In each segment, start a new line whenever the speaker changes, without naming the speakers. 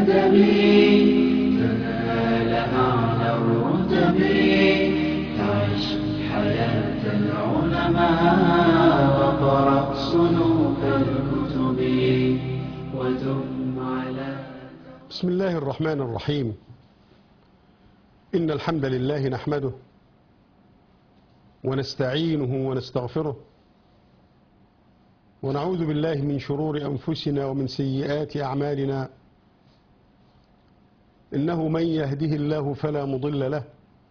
بالأدب تنال أعلى الرتب. تعش حياة العلماء وقرأ صنوف الكتب ودم على.
بسم الله الرحمن الرحيم. إن الحمد لله نحمده ونستعينه ونستغفره ونعوذ بالله من شرور أنفسنا ومن سيئات أعمالنا. إنه من يهده الله فلا مضل له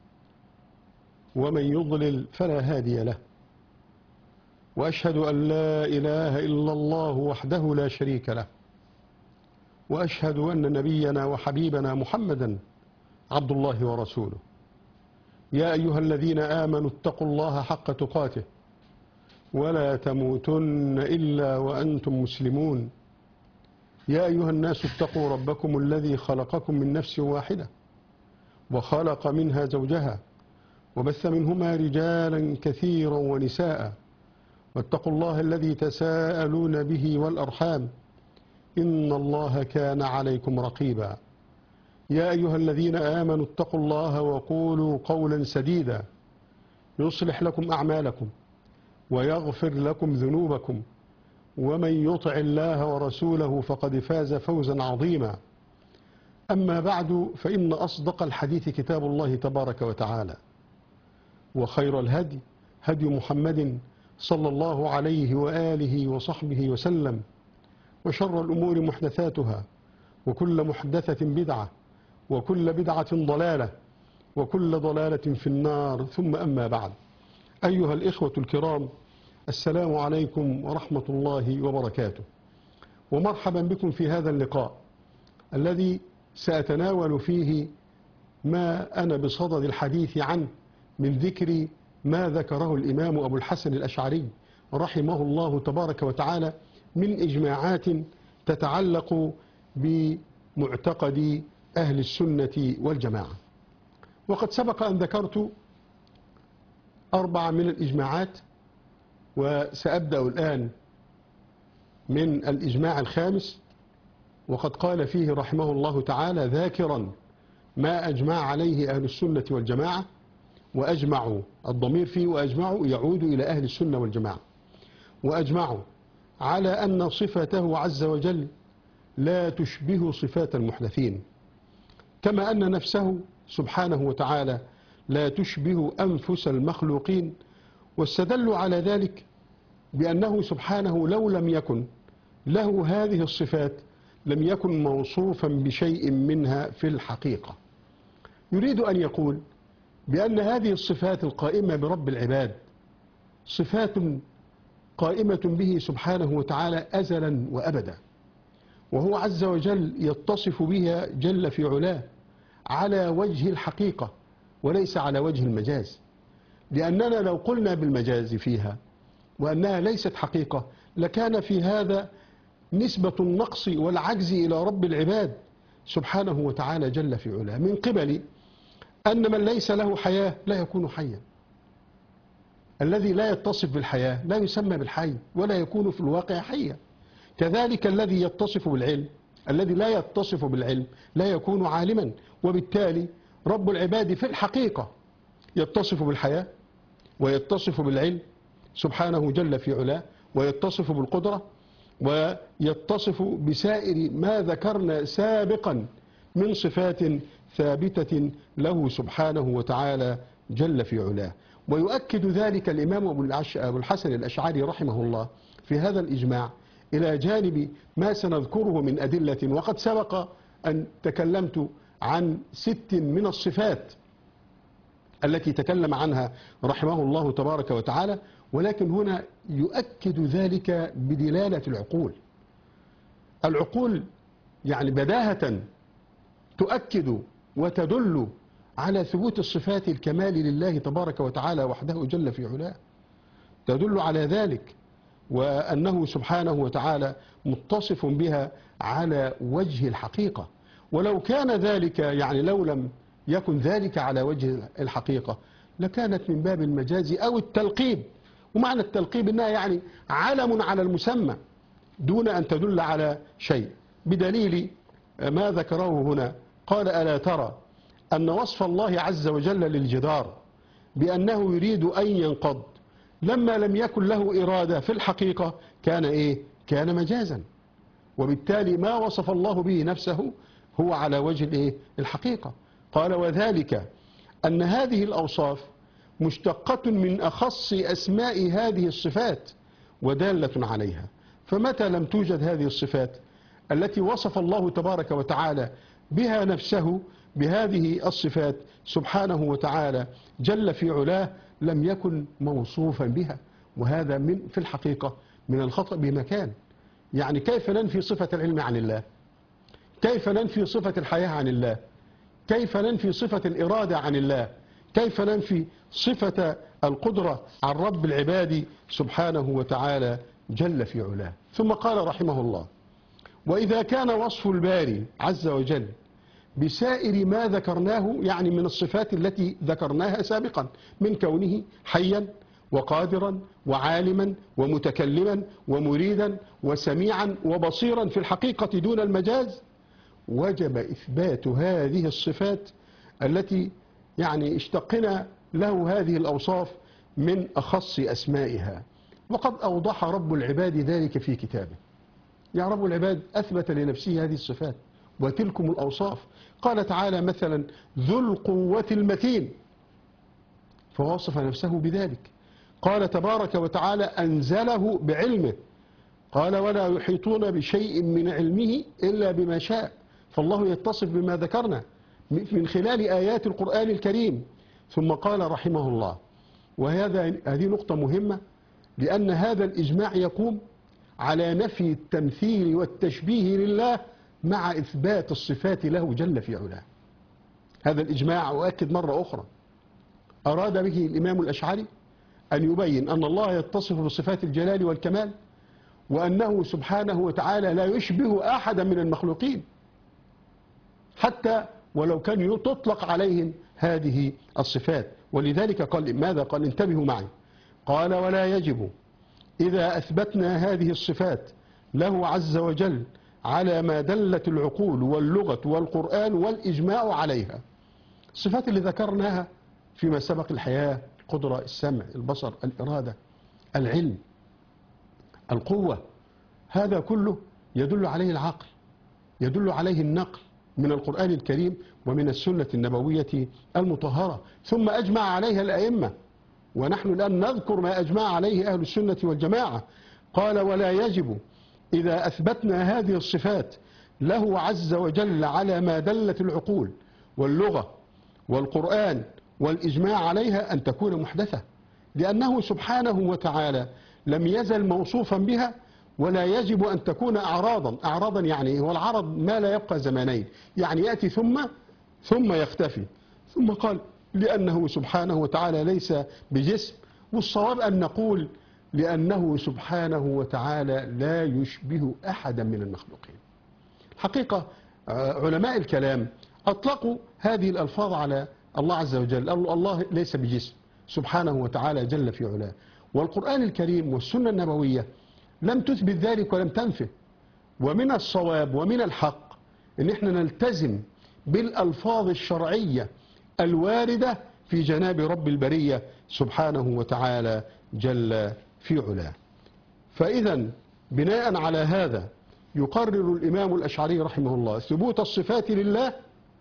ومن يضلل فلا هادي له. وأشهد أن لا إله إلا الله وحده لا شريك له، وأشهد أن نبينا وحبيبنا محمدا عبد الله ورسوله. يا أيها الذين آمنوا اتقوا الله حق تقاته ولا تموتن إلا وأنتم مسلمون. يا أيها الناس اتقوا ربكم الذي خلقكم من نفس واحدة وخلق منها زوجها وبث منهما رجالا كثيرا ونساء، واتقوا الله الذي تساءلون به والأرحام إن الله كان عليكم رقيبا. يا أيها الذين آمنوا اتقوا الله وقولوا قولا سديدا يصلح لكم أعمالكم ويغفر لكم ذنوبكم، ومن يطع الله ورسوله فقد فاز فوزا عظيما. أما بعد، فإن أصدق الحديث كتاب الله تبارك وتعالى، وخير الهدي هدي محمد صلى الله عليه وآله وصحبه وسلم، وشر الأمور محدثاتها، وكل محدثة بدعة، وكل بدعة ضلالة، وكل ضلالة في النار. ثم أما بعد، أيها الإخوة الكرام، السلام عليكم ورحمة الله وبركاته، ومرحبا بكم في هذا اللقاء الذي سأتناول فيه ما أنا بصدد الحديث عنه من ذكر ما ذكره الإمام أبو الحسن الأشعري رحمه الله تبارك وتعالى من إجماعات تتعلق بمعتقد أهل السنة والجماعة. وقد سبق أن ذكرت 4 من الإجماعات، وسأبدأ الآن من الإجماع الخامس، وقد قال فيه رحمه الله تعالى ذاكرا ما أجمع عليه أهل السنة والجماعة، وأجمعوا الضمير فيه وأجمعوا يعود إلى أهل السنة والجماعة، وأجمعوا على أن صفته عز وجل لا تشبه صفات المحدثين، كما أن نفسه سبحانه وتعالى لا تشبه أنفس المخلوقين. واستدلوا على ذلك بأنه سبحانه لو لم يكن له هذه الصفات لم يكن موصوفا بشيء منها في الحقيقة. يريد أن يقول بأن هذه الصفات القائمة برب العباد صفات قائمة به سبحانه وتعالى أزلا وأبدا، وهو عز وجل يتصف بها جل في علاه على وجه الحقيقة وليس على وجه المجاز. لأننا لو قلنا بالمجاز فيها وأنها ليست حقيقة لكان في هذا نسبة النقص والعجز إلى رب العباد سبحانه وتعالى جل في علاه، من قبل أن من ليس له حياة لا يكون حيا. الذي لا يتصف بالحياة لا يسمى بالحي ولا يكون في الواقع حيا. كذلك الذي يتصف بالعلم، الذي لا يتصف بالعلم لا يكون عالما. وبالتالي رب العباد في الحقيقة يتصف بالحياة ويتصف بالعلم سبحانه جل في علاه، ويتصف بالقدرة، ويتصف بسائر ما ذكرنا سابقا من صفات ثابتة له سبحانه وتعالى جل في علاه. ويؤكد ذلك الإمام أبو الحسن الأشعري رحمه الله في هذا الإجماع إلى جانب ما سنذكره من أدلة. وقد سبق أن تكلمت عن 6 من الصفات التي تكلم عنها رحمه الله تبارك وتعالى، ولكن هنا يؤكد ذلك بدلالة العقول. العقول يعني بداهة تؤكد وتدل على ثبوت الصفات الكمال لله تبارك وتعالى وحده جل في علاه، تدل على ذلك، وأنه سبحانه وتعالى متصف بها على وجه الحقيقة. ولو كان ذلك يعني لو لم يكن ذلك على وجه الحقيقة لكانت من باب المجاز أو التلقيب. ومعنى التلقيب إنها يعني علم على المسمى دون أن تدل على شيء، بدليل ما ذكره هنا، قال: ألا ترى أن وصف الله عز وجل للجدار بأنه يريد أن ينقض لما لم يكن له إرادة في الحقيقة كان إيه؟ كان مجازا، وبالتالي ما وصف الله به نفسه هو على وجه الإيه؟ الحقيقة. قال: وذلك أن هذه الأوصاف مشتقة من أخص أسماء هذه الصفات ودالة عليها، فمتى لم توجد هذه الصفات التي وصف الله تبارك وتعالى بها نفسه بهذه الصفات سبحانه وتعالى جل في علاه لم يكن موصوفا بها، وهذا في الحقيقة من الخطأ بمكان. يعني كيف ننفي صفة العلم عن الله؟ كيف ننفي صفة الحياة عن الله؟ كيف ننفي صفة الإرادة عن الله؟ كيف ننفي صفة القدرة عن رب العباد سبحانه وتعالى جل في علاه؟ ثم قال رحمه الله: وإذا كان وصف الباري عز وجل بسائر ما ذكرناه، يعني من الصفات التي ذكرناها سابقا، من كونه حيا وقادرا وعالما ومتكلما ومريدا وسميعا وبصيرا في الحقيقة دون المجاز، وجب إثبات هذه الصفات التي يعني اشتقنا له هذه الأوصاف من أخص أسمائها. وقد أوضح رب العباد ذلك في كتابه. يا رب العباد أثبت لنفسه هذه الصفات وتلكم الأوصاف. قال تعالى مثلا: ذو القوة المتين، فوصف نفسه بذلك. قال تبارك وتعالى: أنزله بعلمه. قال: ولا يحيطون بشيء من علمه إلا بما شاء. فالله يتصف بما ذكرنا من خلال آيات القرآن الكريم. ثم قال رحمه الله، هذه نقطة مهمة، لأن هذا الإجماع يقوم على نفي التمثيل والتشبيه لله مع إثبات الصفات له جل في علاه. هذا الإجماع، أؤكد مرة أخرى، أراد به الإمام الأشعري أن يبين أن الله يتصف بصفات الجلال والكمال، وأنه سبحانه وتعالى لا يشبه أحدا من المخلوقين، حتى ولو كان تطلق عليهم هذه الصفات. ولذلك قال ماذا؟ قال: انتبهوا معي. قال: ولا يجب إذا أثبتنا هذه الصفات له عز وجل على ما دلت العقول واللغة والقرآن والإجماع عليها. الصفات اللي ذكرناها فيما سبق: الحياة، القدرة، السمع، البصر، الإرادة، العلم، القوة، هذا كله يدل عليه العقل، يدل عليه النقل من القرآن الكريم ومن السنة النبوية المطهرة، ثم أجمع عليها الأئمة، ونحن الآن نذكر ما أجمع عليه أهل السنة والجماعة. قال: ولا يجب إذا أثبتنا هذه الصفات له عز وجل على ما دلت العقول واللغة والقرآن والإجماع عليها أن تكون محدثة، لأنه سبحانه وتعالى لم يزل موصوفا بها، ولا يجب أن تكون أعراضا. يعني هو العرض ما لا يبقى زمانين، يعني يأتي ثم يختفي. ثم قال: لأنه سبحانه وتعالى ليس بجسم. والصواب أن نقول لأنه سبحانه وتعالى لا يشبه أحدا من المخلوقين. حقيقة علماء الكلام أطلقوا هذه الألفاظ على الله عز وجل، قالوا الله ليس بجسم سبحانه وتعالى جل في علاه، والقرآن الكريم والسنة النبوية لم تثبت ذلك ولم تنفه. ومن الصواب ومن الحق ان احنا نلتزم بالألفاظ الشرعية الواردة في جناب رب البرية سبحانه وتعالى جل في علاه. فإذا بناء على هذا يقرر الإمام الأشعري رحمه الله ثبوت الصفات لله،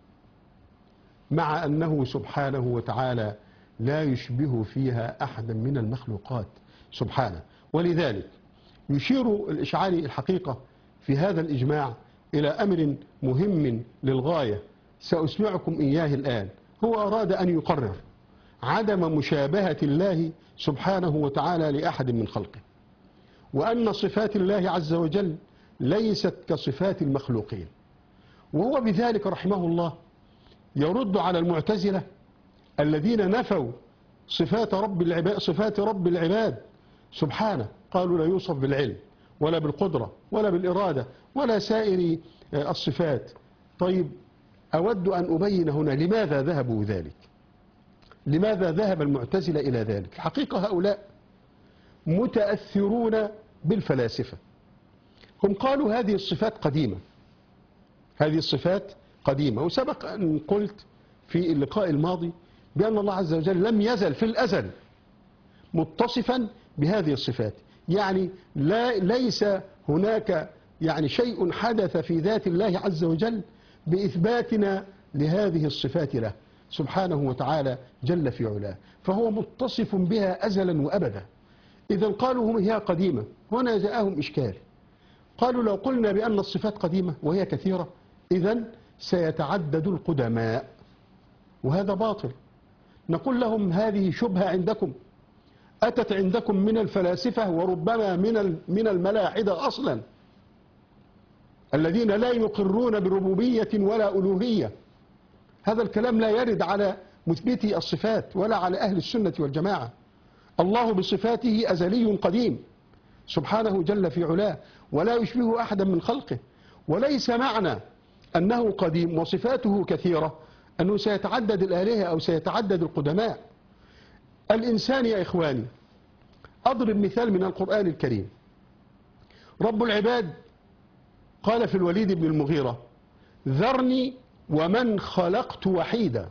مع أنه سبحانه وتعالى لا يشبه فيها أحدا من المخلوقات سبحانه. ولذلك يشير الإشعري الحقيقة في هذا الإجماع إلى أمر مهم للغاية سأسمعكم إياه الآن. هو أراد أن يقرر عدم مشابهة الله سبحانه وتعالى لأحد من خلقه، وأن صفات الله عز وجل ليست كصفات المخلوقين. وهو بذلك رحمه الله يرد على المعتزلة الذين نفوا صفات رب العباد سبحانه، قالوا لا يوصف بالعلم ولا بالقدرة ولا بالإرادة ولا سائر الصفات. طيب، أود أن أبين هنا لماذا ذهبوا ذلك، لماذا ذهب المعتزلة إلى ذلك. الحقيقة هؤلاء متأثرون بالفلاسفة. هم قالوا هذه الصفات قديمة، هذه الصفات قديمة. وسبق أن قلت في اللقاء الماضي بأن الله عز وجل لم يزل في الأزل متصفا بهذه الصفات، يعني ليس هناك يعني شيء حدث في ذات الله عز وجل بإثباتنا لهذه الصفات له سبحانه وتعالى جل في علاه، فهو متصف بها أزلا وأبدا. إذا قالوا هي قديمة، هنا جاءهم إشكال، قالوا لو قلنا بأن الصفات قديمة وهي كثيرة إذن سيتعدد القدماء، وهذا باطل. نقول لهم هذه شبهة عندكم، أتت عندكم من الفلاسفة وربما من الملاحدة أصلا الذين لا يقرون بربوبية ولا ألوهية. هذا الكلام لا يرد على مثبتي الصفات ولا على أهل السنة والجماعة. الله بصفاته أزلي قديم سبحانه جل في علاه، ولا يشبه أحدا من خلقه، وليس معنى أنه قديم وصفاته كثيرة أنه سيتعدد الآلهة أو سيتعدد القدماء. الإنسان يا إخواني، أضرب مثال من القرآن الكريم. رب العباد قال في الوليد بن المغيرة: ذرني ومن خلقت وحيدا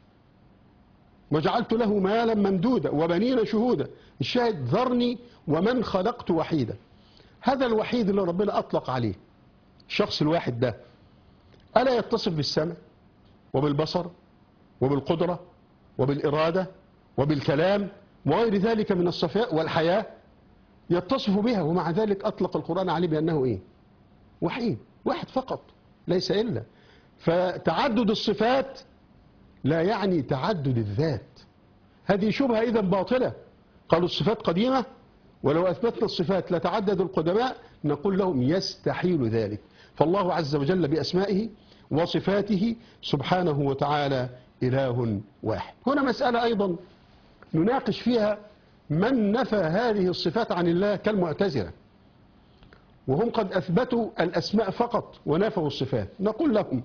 وجعلت له مالا ممدودا وبنين شهودا. الشاهد ذرني ومن خلقت وحيدا. هذا الوحيد اللي ربنا أطلق عليه، الشخص الواحد ده، ألا يتصف بالسمع وبالبصر وبالقدرة وبالإرادة وبالكلام وغير ذلك من الصفاء والحياة؟ يتصف بها، ومع ذلك أطلق القرآن عليه بأنه إيه؟ وحيد، واحد فقط ليس إلا. فتعدد الصفات لا يعني تعدد الذات. هذه شبهة إذا باطلة. قالوا الصفات قديمة، ولو أثبتنا الصفات لتعدد القدماء، نقول لهم يستحيل ذلك. فالله عز وجل بأسمائه وصفاته سبحانه وتعالى إله واحد. هنا مسألة أيضا نناقش فيها من نفى هذه الصفات عن الله كالمعتزلة، وهم قد أثبتوا الأسماء فقط ونفوا الصفات. نقول لهم،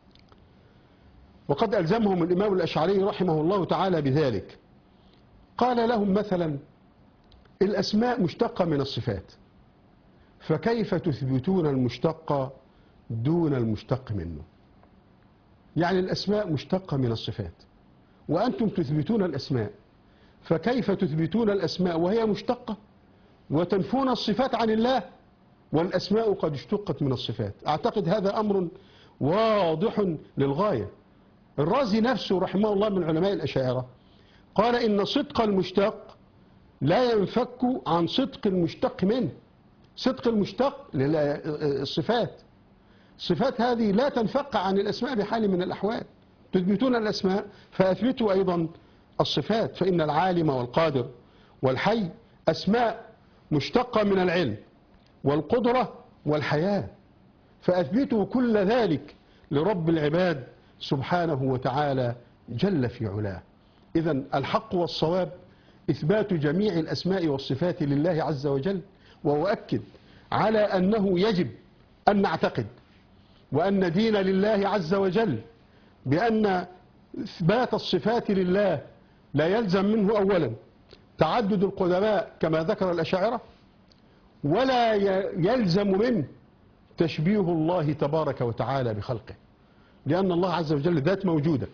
وقد ألزمهم الإمام الأشعري رحمه الله تعالى بذلك، قال لهم مثلا: الأسماء مشتقة من الصفات، فكيف تثبتون المشتق دون المشتق منه؟ يعني الأسماء مشتقة من الصفات وأنتم تثبتون الأسماء، فكيف تثبتون الأسماء وهي مشتقة وتنفون الصفات عن الله والأسماء قد اشتقت من الصفات؟ أعتقد هذا أمر واضح للغاية. الرازي نفسه رحمه الله من علماء الأشاعرة قال إن صدق المشتق لا ينفك عن صدق المشتق منه. صدق المشتق للصفات، الصفات هذه لا تنفك عن الأسماء بحال من الأحوال. تثبتون الأسماء فأثبتوا أيضا الصفات، فإن العالم والقادر والحي أسماء مشتقة من العلم والقدرة والحياة، فأثبتوا كل ذلك لرب العباد سبحانه وتعالى جل في علاه. إذن الحق والصواب إثبات جميع الأسماء والصفات لله عز وجل، وأؤكد على أنه يجب أن نعتقد وأن دين لله عز وجل بأن إثبات الصفات لله لا يلزم منه أولا تعدد القدماء كما ذكر الأشاعرة، ولا يلزم منه تشبيه الله تبارك وتعالى بخلقه، لأن الله عز وجل ذات موجودة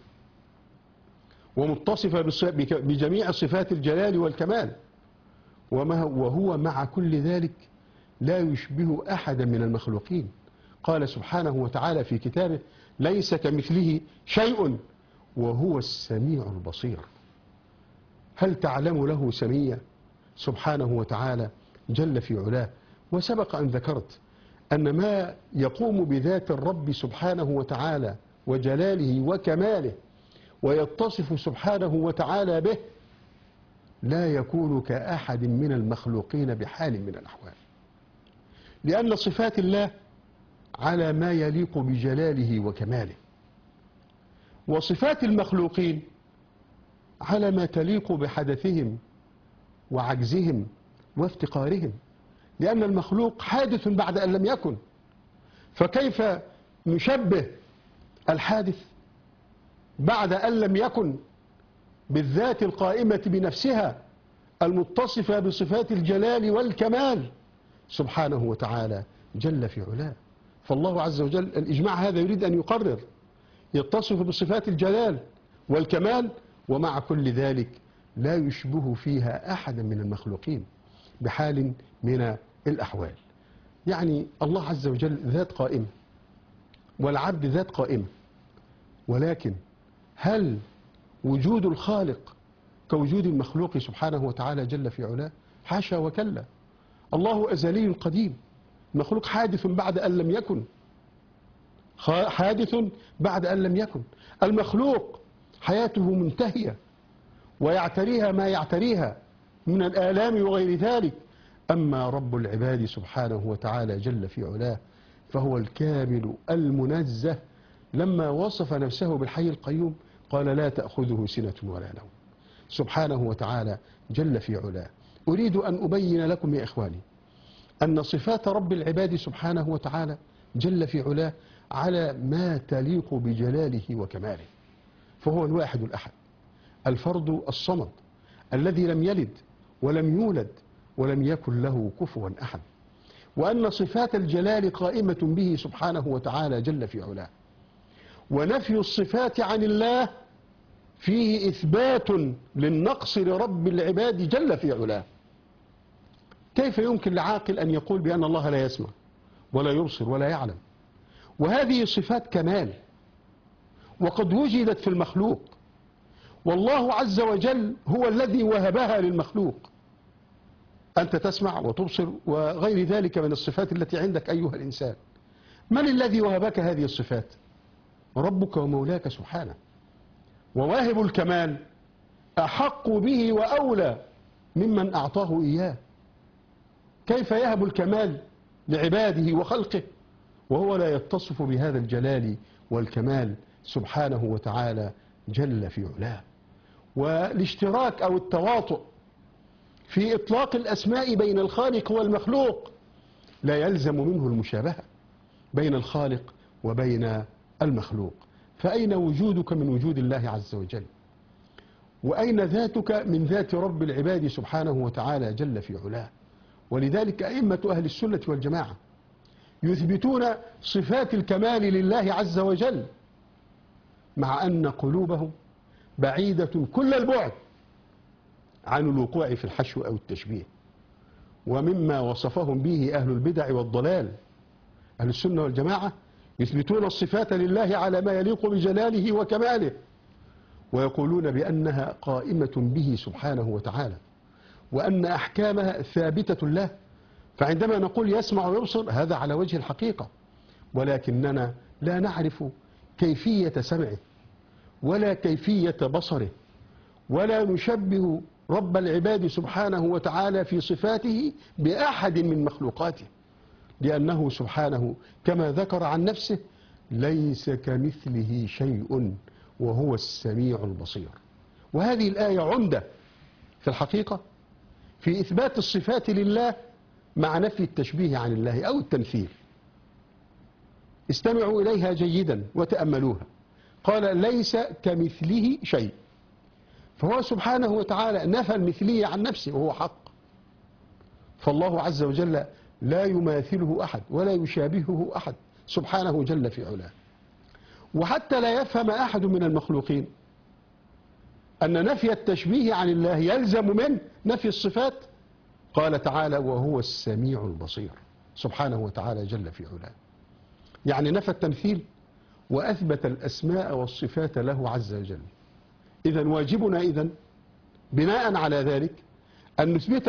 ومتصفة بجميع صفات الجلال والكمال، وهو مع كل ذلك لا يشبه أحدا من المخلوقين. قال سبحانه وتعالى في كتابه: ليس كمثله شيء وهو السميع البصير. هل تعلم له سميا سبحانه وتعالى جل في علاه؟ وسبق أن ذكرت أن ما يقوم بذات الرب سبحانه وتعالى وجلاله وكماله ويتصف سبحانه وتعالى به لا يكون كأحد من المخلوقين بحال من الأحوال، لأن صفات الله على ما يليق بجلاله وكماله، وصفات المخلوقين على ما تليق بحدثهم وعجزهم وافتقارهم، لأن المخلوق حادث بعد أن لم يكن، فكيف نشبه الحادث بعد أن لم يكن بالذات القائمة بنفسها المتصفة بصفات الجلال والكمال سبحانه وتعالى جل في علاه؟ فالله عز وجل الإجماع هذا يريد أن يقرر يتصف بصفات الجلال والكمال، ومع كل ذلك لا يشبه فيها أحدا من المخلوقين بحال من الأحوال. يعني الله عز وجل ذات قائمة والعبد ذات قائمة، ولكن هل وجود الخالق كوجود المخلوق سبحانه وتعالى جل في علاه؟ حاشا وكلا. الله أزلي قديم، المخلوق حادث بعد أن لم يكن، حادث بعد أن لم يكن. المخلوق حياته منتهية ويعتريها ما يعتريها من الآلام وغير ذلك. أما رب العباد سبحانه وتعالى جل في علاه فهو الكامل المنزه، لما وصف نفسه بالحي القيوم قال لا تأخذه سنة ولا نوم سبحانه وتعالى جل في علاه. أريد أن أبين لكم يا إخواني أن صفات رب العباد سبحانه وتعالى جل في علاه على ما تليق بجلاله وكماله. فهو الواحد الأحد الفرد الصمد الذي لم يلد ولم يولد ولم يكن له كفوا أحد، وأن صفات الجلال قائمة به سبحانه وتعالى جل في علاه. ونفي الصفات عن الله فيه إثبات للنقص لرب العباد جل في علاه. كيف يمكن لعاقل أن يقول بأن الله لا يسمع ولا يبصر ولا يعلم؟ وهذه صفات كمال وقد وجدت في المخلوق، والله عز وجل هو الذي وهبها للمخلوق. أنت تسمع وتبصر وغير ذلك من الصفات التي عندك أيها الإنسان. من الذي وهبك هذه الصفات؟ ربك ومولاك سبحانه. وواهب الكمال أحق به وأولى ممن أعطاه إياه. كيف يهب الكمال لعباده وخلقه وهو لا يتصف بهذا الجلال والكمال سبحانه وتعالى جل في علاه؟ والاشتراك أو التواطؤ في إطلاق الأسماء بين الخالق والمخلوق لا يلزم منه المشابهة بين الخالق وبين المخلوق. فأين وجودك من وجود الله عز وجل؟ وأين ذاتك من ذات رب العباد سبحانه وتعالى جل في علاه؟ ولذلك أئمة أهل السنة والجماعة يثبتون صفات الكمال لله عز وجل، مع أن قلوبهم بعيدة كل البعد عن الوقوع في الحشو أو التشبيه، ومما وصفهم به أهل البدع والضلال. أهل السنة والجماعة يثبتون الصفات لله على ما يليق بجلاله وكماله، ويقولون بأنها قائمة به سبحانه وتعالى، وأن أحكامها ثابتة له. فعندما نقول يسمع ويبصر هذا على وجه الحقيقة، ولكننا لا نعرف كيفية سمعه ولا كيفية بصره، ولا نشبه رب العباد سبحانه وتعالى في صفاته بأحد من مخلوقاته، لأنه سبحانه كما ذكر عن نفسه ليس كمثله شيء وهو السميع البصير. وهذه الآية عمدة في الحقيقة في إثبات الصفات لله مع نفي التشبيه عن الله أو التمثيل. استمعوا إليها جيدا وتأملوها. قال ليس كمثله شيء، فهو سبحانه وتعالى نفى المثلية عن نفسه وهو حق. فالله عز وجل لا يماثله أحد ولا يشابهه أحد سبحانه جل في علاه. وحتى لا يفهم أحد من المخلوقين أن نفي التشبيه عن الله يلزم من نفي الصفات، قال تعالى وهو السميع البصير سبحانه وتعالى جل في علاه. يعني نفى التمثيل وأثبت الأسماء والصفات له عز وجل. إذن واجبنا بناء على ذلك أن نثبت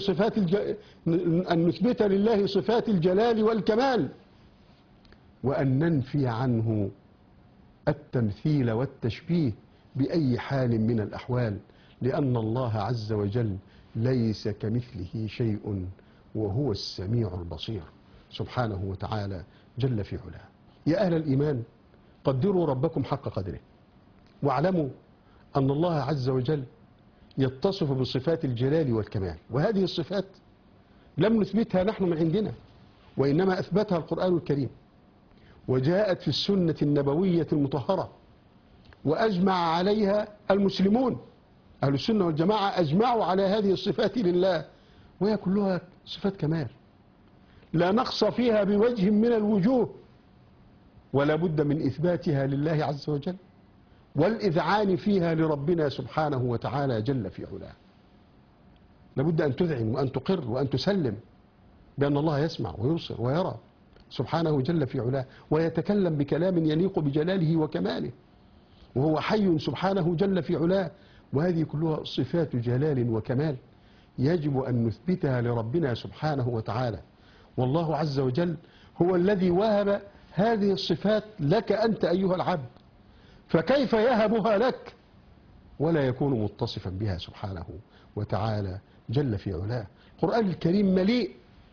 لله صفات الجلال والكمال، وأن ننفي عنه التمثيل والتشبيه بأي حال من الأحوال، لأن الله عز وجل ليس كمثله شيء وهو السميع البصير سبحانه وتعالى جل في علاه. يا أهل الإيمان قدروا ربكم حق قدره، واعلموا أن الله عز وجل يتصف بصفات الجلال والكمال، وهذه الصفات لم نثبتها نحن من عندنا، وإنما أثبتها القرآن الكريم، وجاءت في السنة النبوية المطهرة، وأجمع عليها المسلمون. أهل السنة والجماعة أجمعوا على هذه الصفات لله، وهي كلها صفات كمال. لا نقص فيها بوجه من الوجوه، ولا بد من إثباتها لله عز وجل والإذعان فيها لربنا سبحانه وتعالى جل في علاه. لابد أن تذعن وأن تقر وأن تسلم بأن الله يسمع ويبصر ويرى سبحانه جل في علاه، ويتكلم بكلام يليق بجلاله وكماله، وهو حي سبحانه جل في علاه. وهذه كلها صفات جلال وكمال يجب أن نثبتها لربنا سبحانه وتعالى. والله عز وجل هو الذي وهب هذه الصفات لك أنت أيها العبد، فكيف يهبها لك ولا يكون متصفا بها سبحانه وتعالى جل في علاه؟ القرآن الكريم مليء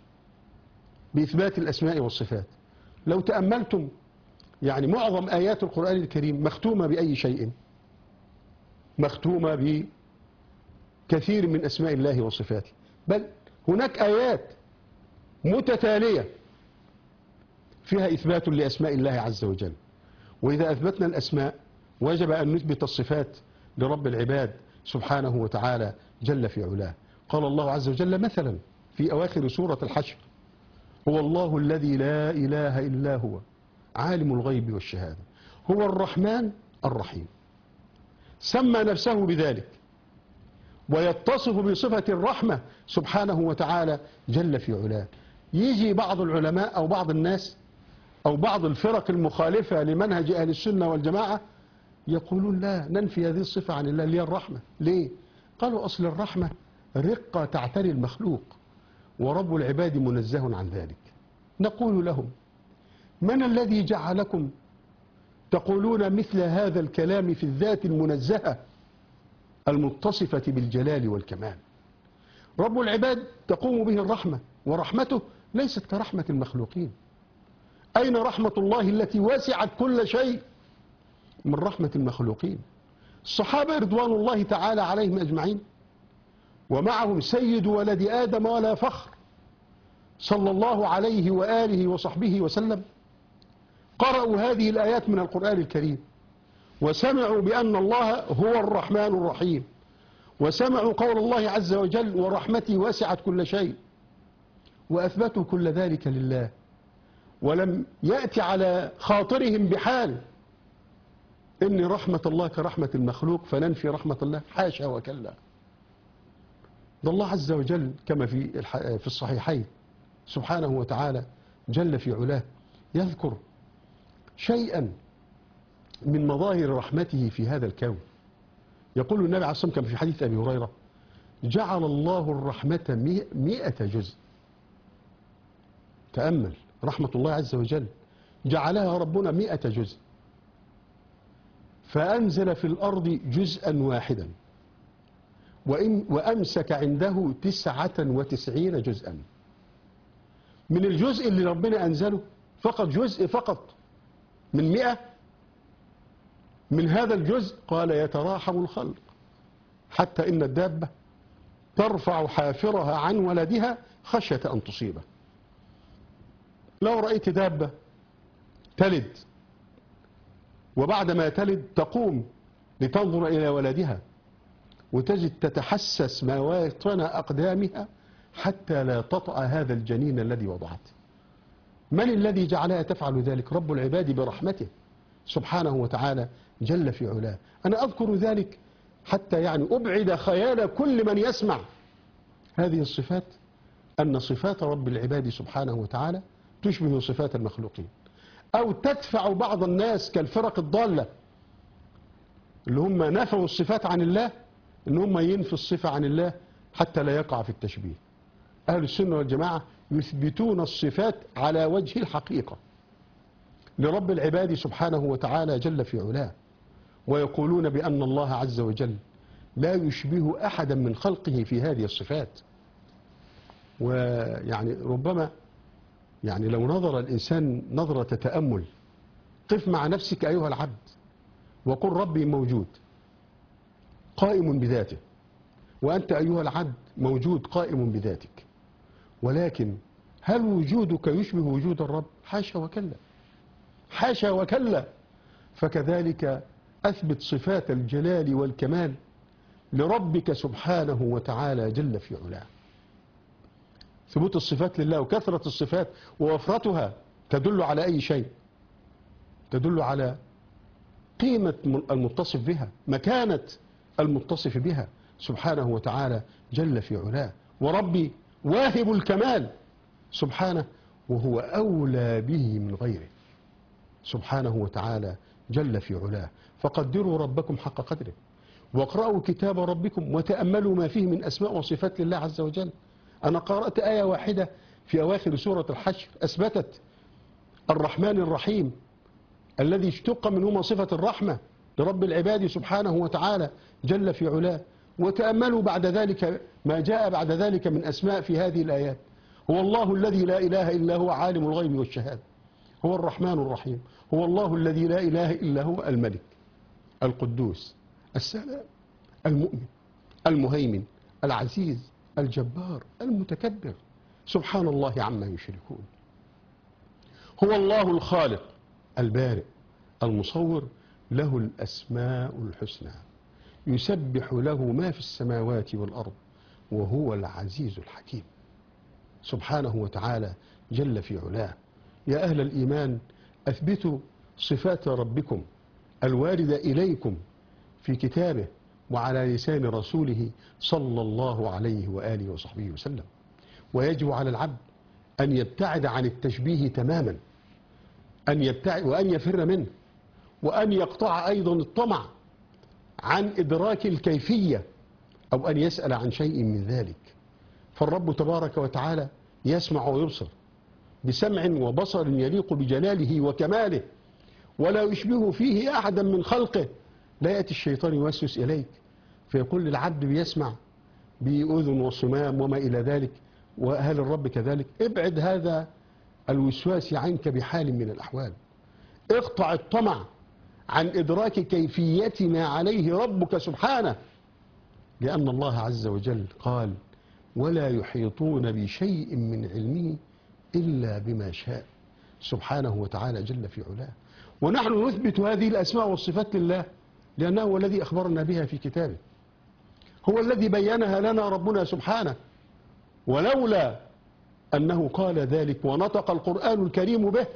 بإثبات الأسماء والصفات. لو تأملتم يعني معظم آيات القرآن الكريم مختومة بأي شيء؟ مختومة بكثير من أسماء الله وصفاته، بل هناك آيات متتالية فيها إثبات لأسماء الله عز وجل. وإذا أثبتنا الأسماء وجب أن نثبت الصفات لرب العباد سبحانه وتعالى جل في علاه. قال الله عز وجل مثلا في أواخر سورة الحشر: هو الله الذي لا إله إلا هو عالم الغيب والشهادة هو الرحمن الرحيم. سمى نفسه بذلك ويتصف بصفة الرحمة سبحانه وتعالى جل في علاه. يجي بعض العلماء أو بعض الناس أو بعض الفرق المخالفة لمنهج أهل السنة والجماعة يقولون لا ننفي هذه الصفة عن الله اللي هي الرحمة. ليه؟ قالوا أصل الرحمة رقة تعتري المخلوق ورب العباد منزه عن ذلك. نقول لهم: من الذي جعلكم تقولون مثل هذا الكلام في الذات المنزهة المتصفة بالجلال والكمال؟ رب العباد تقوم به الرحمة، ورحمته ليست كرحمة المخلوقين. أين رحمة الله التي وسعت كل شيء من رحمة المخلوقين؟ الصحابة رضوان الله تعالى عليهم أجمعين ومعهم سيد ولد آدم ولا فخر صلى الله عليه وآله وصحبه وسلم قرأوا هذه الآيات من القرآن الكريم وسمعوا بأن الله هو الرحمن الرحيم، وسمعوا قول الله عز وجل: ورحمتي وسعت كل شيء، وأثبتوا كل ذلك لله، ولم يأتي على خاطرهم بحال إن رحمة الله كرحمة المخلوق فننفي رحمة الله، حاشا وكلا. ده الله عز وجل كما في الصحيحين سبحانه وتعالى جل في علاه يذكر شيئا من مظاهر رحمته في هذا الكون. يقول النبي عليه الصلاة والسلام كما في حديث أبي هريرة: جعل الله الرحمة 100 جزء. تأمل رحمة الله عز وجل، جعلها ربنا 100 جزء، فأنزل في الأرض جزءا واحدا وأمسك عنده 99 جزءا. من الجزء اللي ربنا أنزله فقط جزء فقط من 100، من هذا الجزء قال: يتراحم الخلق حتى إن الدابة ترفع حافرها عن ولدها خشية أن تصيبه. لو رأيت دابة تلد وبعدما تلد تقوم لتنظر إلى ولدها وتجد تتحسس مواطن أقدامها حتى لا تطأ هذا الجنين الذي وضعته. من الذي جعلها تفعل ذلك؟ رب العباد برحمته سبحانه وتعالى جل في علاه. أنا أذكر ذلك حتى يعني أبعد خيال كل من يسمع هذه الصفات، أن صفات رب العباد سبحانه وتعالى تشبه صفات المخلوقين، أو تدفع بعض الناس كالفرق الضالة اللي هم نفوا الصفات عن الله إن هم ينفوا الصفة عن الله حتى لا يقع في التشبيه. أهل السنة والجماعة يثبتون الصفات على وجه الحقيقة لرب العباد سبحانه وتعالى جل في علاه، ويقولون بأن الله عز وجل لا يشبه أحدا من خلقه في هذه الصفات. ويعني ربما يعني لو نظر الإنسان نظرة تأمل، قف مع نفسك أيها العبد وقل: ربي موجود قائم بذاته، وأنت أيها العبد موجود قائم بذاتك، ولكن هل وجودك يشبه وجود الرب؟ حاشا وكلا، حاشا وكلا. فكذلك أثبت صفات الجلال والكمال لربك سبحانه وتعالى جل في علاه. ثبوت الصفات لله وكثرة الصفات ووفرتها تدل على أي شيء؟ تدل على قيمة المتصف بها، مكانة المتصف بها سبحانه وتعالى جل في علاه. وربي واهب الكمال سبحانه، وهو أولى به من غيره سبحانه وتعالى جل في علاه. فقدروا ربكم حق قدره، واقرأوا كتاب ربكم، وتأملوا ما فيه من أسماء وصفات لله عز وجل. أنا قرأت آية واحدة في أواخر سورة الحشر أثبتت الرحمن الرحيم الذي اشتق منهما صفة الرحمة لرب العباد سبحانه وتعالى جل في علاه. وتأملوا بعد ذلك ما جاء بعد ذلك من أسماء في هذه الآيات. هو الله الذي لا إله إلا هو عالم الغيب والشهادة، هو الرحمن الرحيم، هو الله الذي لا إله إلا هو الملك القدوس السلام المؤمن المهيمن العزيز الجبار المتكبر، سبحان الله عما يشركون. هو الله الخالق البارئ المصور، له الأسماء الحسنى، يسبح له ما في السماوات والأرض، وهو العزيز الحكيم سبحانه وتعالى جل في علاه. يا أهل الإيمان، أثبتوا صفات ربكم الواردة إليكم في كتابه وعلى لسان رسوله صلى الله عليه وآله وصحبه وسلم. ويجب على العبد أن يبتعد عن التشبيه تماما، أن يبتعد وأن يفر منه، وأن يقطع أيضا الطمع عن إدراك الكيفية أو أن يسأل عن شيء من ذلك. فالرب تبارك وتعالى يسمع ويبصر بسمع وبصر يليق بجلاله وكماله، ولا يشبه فيه أحدا من خلقه. لا يأتي الشيطان يوسوس إليك فيقول للعبد بيسمع بأذن وصمام وما إلى ذلك، وهل الرب كذلك؟ ابعد هذا الوسواس عنك بحال من الأحوال. اقطع الطمع عن إدراك كيفية ما عليه ربك سبحانه، لأن الله عز وجل قال: ولا يحيطون بشيء من علمه إلا بما شاء سبحانه وتعالى جل في علاه. ونحن نثبت هذه الأسماء والصفات لله لأنه هو الذي أخبرنا بها في كتابه، هو الذي بينها لنا ربنا سبحانه. ولولا أنه قال ذلك ونطق القرآن الكريم به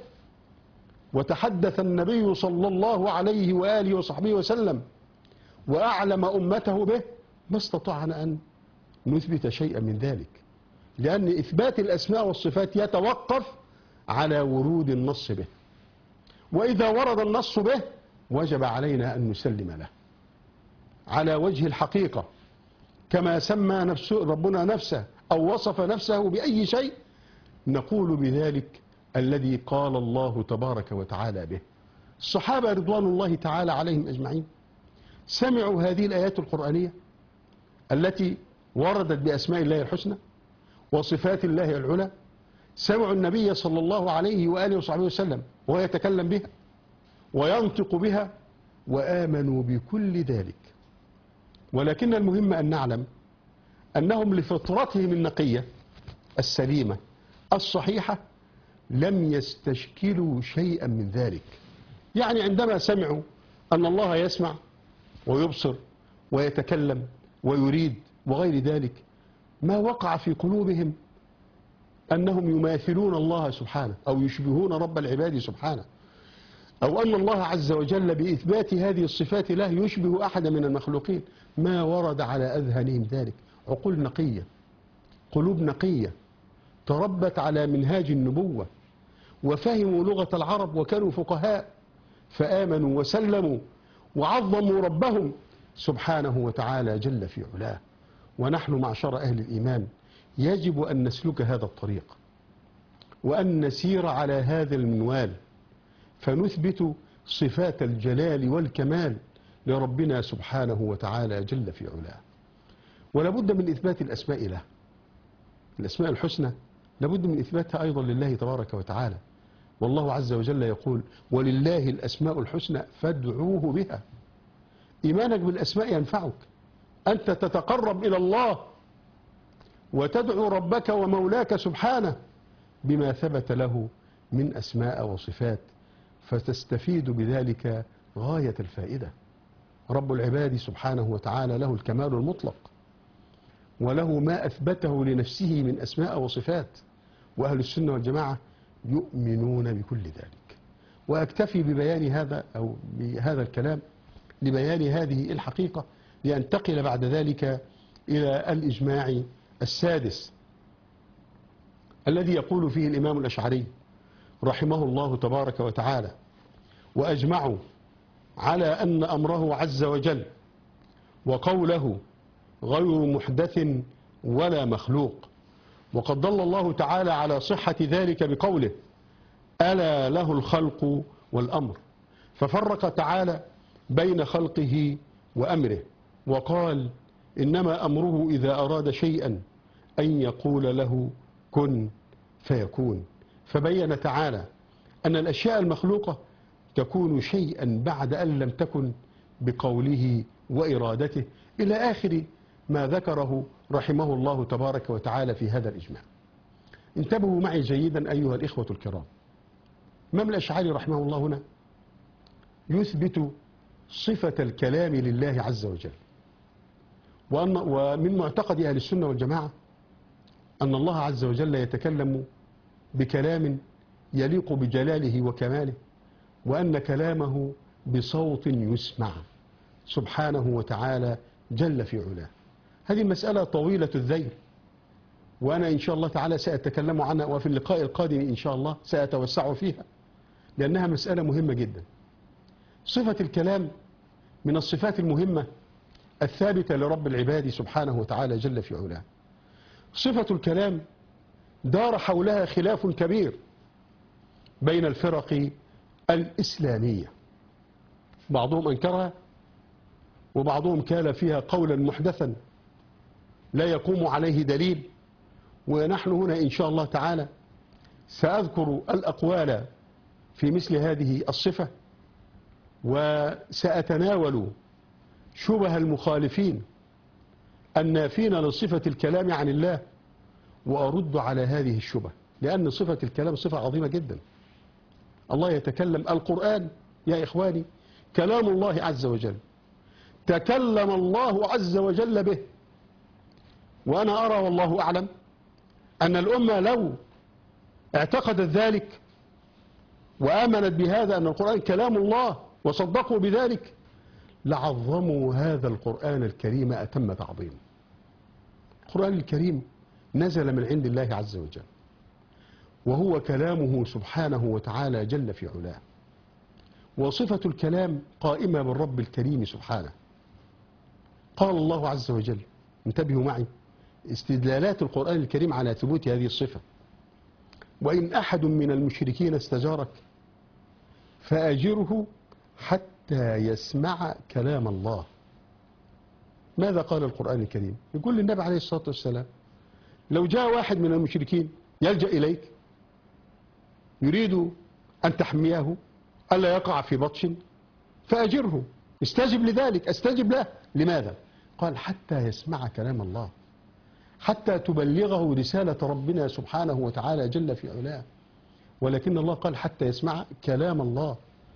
وتحدث النبي صلى الله عليه وآله وصحبه وسلم وأعلم أمته به، ما استطعنا أن نثبت شيئا من ذلك، لأن إثبات الأسماء والصفات يتوقف على ورود النص به، وإذا ورد النص به وجب علينا أن نسلم له على وجه الحقيقة، كما سمى نفسه ربنا نفسه أو وصف نفسه بأي شيء نقول بذلك الذي قال الله تبارك وتعالى به. الصحابة رضوان الله تعالى عليهم أجمعين سمعوا هذه الآيات القرآنية التي وردت بأسماء الله الحسنى وصفات الله العلى، سمعوا النبي صلى الله عليه وآله وصحبه وسلم وهو يتكلم بها وينطق بها وآمنوا بكل ذلك. ولكن المهم أن نعلم أنهم لفطرتهم النقية السليمة الصحيحة لم يستشكلوا شيئا من ذلك. يعني عندما سمعوا أن الله يسمع ويبصر ويتكلم ويريد وغير ذلك، ما وقع في قلوبهم أنهم يماثلون الله سبحانه أو يشبهون رب العباد سبحانه، أو أن الله عز وجل بإثبات هذه الصفات له يشبه أحد من المخلوقين. ما ورد على أذهانهم ذلك. عقول نقية، قلوب نقية، تربت على منهاج النبوة، وفهموا لغة العرب وكانوا فقهاء، فآمنوا وسلموا وعظموا ربهم سبحانه وتعالى جل في علاه. ونحن معشر أهل الإيمان يجب أن نسلك هذا الطريق وأن نسير على هذا المنوال، فنثبت صفات الجلال والكمال لربنا سبحانه وتعالى جل في علاه. ولابد من إثبات الأسماء له، الأسماء الحسنى لابد من إثباتها أيضا لله تبارك وتعالى. والله عز وجل يقول: ولله الأسماء الحسنى فادعوه بها. إيمانك بالأسماء ينفعك، أنت تتقرب إلى الله وتدعو ربك ومولاك سبحانه بما ثبت له من أسماء وصفات، فتستفيد بذلك غاية الفائدة. رب العباد سبحانه وتعالى له الكمال المطلق، وله ما أثبته لنفسه من أسماء وصفات، وأهل السنة والجماعة يؤمنون بكل ذلك. وأكتفي ببيان هذا أو بهذا الكلام لبيان هذه الحقيقة، لأنتقل بعد ذلك إلى الإجماع السادس الذي يقول فيه الإمام الأشعري رحمه الله تبارك وتعالى: وأجمعوا على أن أمره عز وجل وقوله غير محدث ولا مخلوق. وقد دل الله تعالى على صحة ذلك بقوله: ألا له الخلق والأمر، ففرق تعالى بين خلقه وأمره، وقال: إنما أمره إذا أراد شيئا أن يقول له كن فيكون. فبين تعالى أن الأشياء المخلوقة تكون شيئا بعد أن لم تكن بقوله وإرادته، إلى آخر ما ذكره رحمه الله تبارك وتعالى في هذا الإجماع. انتبهوا معي جيدا أيها الإخوة الكرام. الإمام الأشعري رحمه الله هنا يثبت صفة الكلام لله عز وجل، ومن معتقد أهل السنة والجماعة أن الله عز وجل يتكلم بكلام يليق بجلاله وكماله، وأن كلامه بصوت يسمع سبحانه وتعالى جل في علاه. هذه مسألة طويلة الذيل، وأنا إن شاء الله تعالى سأتكلم عنها، وفي اللقاء القادم إن شاء الله سأتوسع فيها، لأنها مسألة مهمة جدا. صفة الكلام من الصفات المهمة الثابتة لرب العباد سبحانه وتعالى جل في علاه. صفة الكلام دار حولها خلاف كبير بين الفرق الإسلامية، بعضهم أنكرها وبعضهم كان فيها قولا محدثا لا يقوم عليه دليل. ونحن هنا إن شاء الله تعالى سأذكر الأقوال في مثل هذه الصفة، وسأتناول شبه المخالفين النافين لصفة الكلام عن الله، وأرد على هذه الشبه، لأن صفة الكلام صفة عظيمة جدا. الله يتكلم، القرآن يا إخواني كلام الله عز وجل، تكلم الله عز وجل به. وأنا أرى والله أعلم أن الأمة لو اعتقدت ذلك وآمنت بهذا أن القرآن كلام الله وصدقوا بذلك لعظموا هذا القرآن الكريم أتم تعظيم. القرآن الكريم نزل من عند الله عز وجل، وهو كلامه سبحانه وتعالى جل في علاه، وصفة الكلام قائمة بالرب الكريم سبحانه. قال الله عز وجل، انتبهوا معي، استدلالات القرآن الكريم على ثبوت هذه الصفة: وإن أحد من المشركين استجارك فأجره حتى يسمع كلام الله. ماذا قال القرآن الكريم؟ يقول للنبي عليه الصلاة والسلام: لو جاء واحد من المشركين يلجأ إليك يريد أن تحميه ألا يقع في بطش فأجره، استجب لذلك، استجب له. لماذا؟ قال: حتى يسمع كلام الله، حتى تبلغه رسالة ربنا سبحانه وتعالى جل في علاه. ولكن الله قال حتى يسمع كلام الله،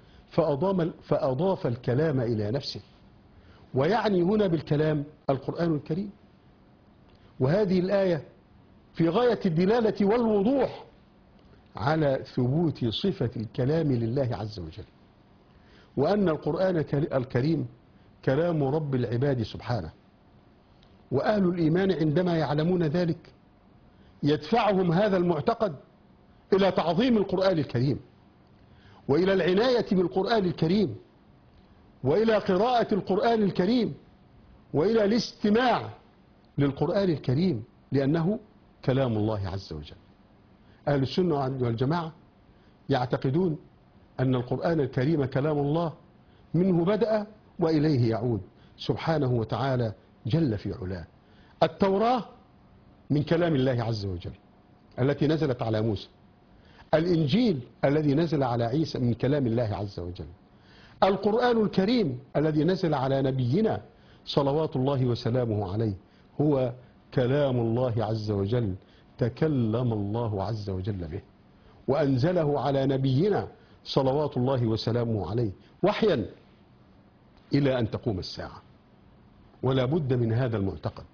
فأضاف الكلام إلى نفسه، ويعني هنا بالكلام القرآن الكريم. وهذه الآية في غاية الدلالة والوضوح على ثبوت صفة الكلام لله عز وجل، وأن القرآن الكريم كلام رب العباد سبحانه. وأهل الإيمان عندما يعلمون ذلك يدفعهم هذا المعتقد إلى تعظيم القرآن الكريم، وإلى العناية بالقرآن الكريم، وإلى قراءة القرآن الكريم، وإلى الاستماع للقرآن الكريم، لأنه كلام الله عز وجل. أهل السنة والجماعة يعتقدون أن القرآن الكريم كلام الله، منه بدأ وإليه يعود سبحانه وتعالى جل في علاه. التوراة من كلام الله عز وجل التي نزلت على موسى، الإنجيل الذي نزل على عيسى من كلام الله عز وجل، القرآن الكريم الذي نزل على نبينا صلوات الله وسلامه عليه هو كلام الله عز وجل، تكلم الله عز وجل به وأنزله على نبينا صلوات الله وسلامه عليه وحيا إلى أن تقوم الساعة. ولا بد من هذا المعتقد.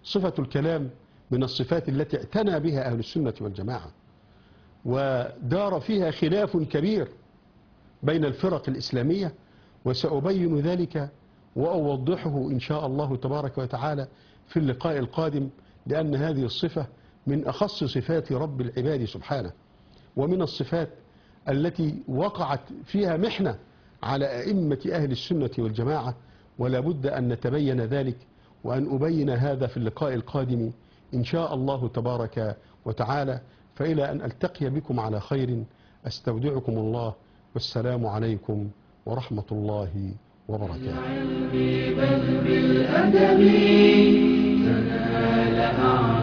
صفة الكلام من الصفات التي اعتنى بها أهل السنة والجماعة، ودار فيها خلاف كبير بين الفرق الإسلامية، وسأبين ذلك وأوضحه إن شاء الله تبارك وتعالى في اللقاء القادم، لأن هذه الصفة من أخص صفات رب العباد سبحانه، ومن الصفات التي وقعت فيها محنة على أئمة أهل السنة والجماعة، ولا بد أن نتبين ذلك وأن أبين هذا في اللقاء القادم إن شاء الله تبارك وتعالى. فإلى أن ألتقي بكم على خير أستودعكم الله، والسلام عليكم ورحمة الله وبركاته.
بل بالأدب تنال أعلى